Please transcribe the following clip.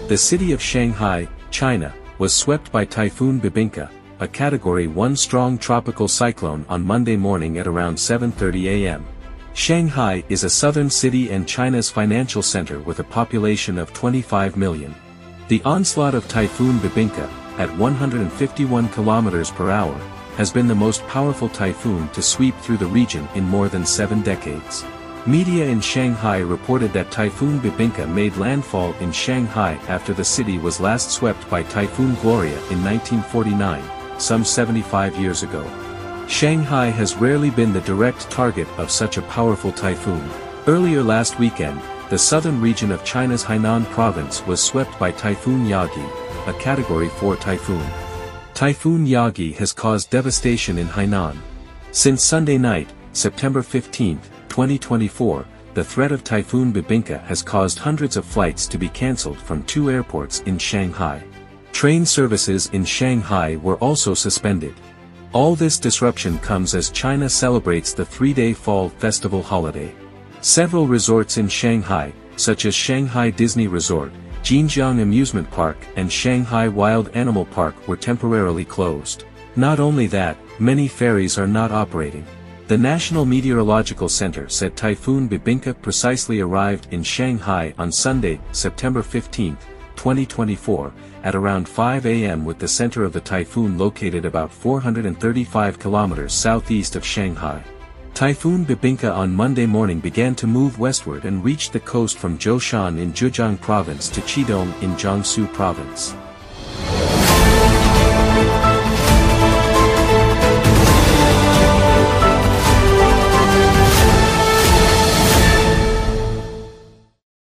The city of Shanghai, China, was swept by Typhoon Bebinca, a Category 1 strong tropical cyclone on Monday morning at around 7:30 a.m. Shanghai is a southern city and China's financial center with a population of 25 million. The onslaught of Typhoon Bebinca, at 151 kilometers per hour, has been the most powerful typhoon to sweep through the region in more than 7 decades. Media in Shanghai reported that Typhoon Bebinca made landfall in Shanghai after the city was last swept by Typhoon Gloria in 1949, some 75 years ago. Shanghai has rarely been the direct target of such a powerful typhoon. Earlier last weekend, the southern region of China's Hainan province was swept by Typhoon Yagi, a Category 4 typhoon. Typhoon Yagi has caused devastation in Hainan. Since Sunday night, September 15, 2024, the threat of Typhoon Bebinca has caused hundreds of flights to be cancelled from 2 airports in Shanghai. Train services in Shanghai were also suspended. All this disruption comes as China celebrates the 3-day Fall Festival holiday. Several resorts in Shanghai, such as Shanghai Disney Resort, Jinjiang Amusement Park and Shanghai Wild Animal Park were temporarily closed. Not only that, many ferries are not operating. The National Meteorological Center said Typhoon Bebinca precisely arrived in Shanghai on Sunday, September 15, 2024, at around 5 a.m. with the center of the typhoon located about 435 kilometers southeast of Shanghai. Typhoon Bebinca on Monday morning began to move westward and reached the coast from Zhoushan in Zhejiang Province to Qidong in Jiangsu Province.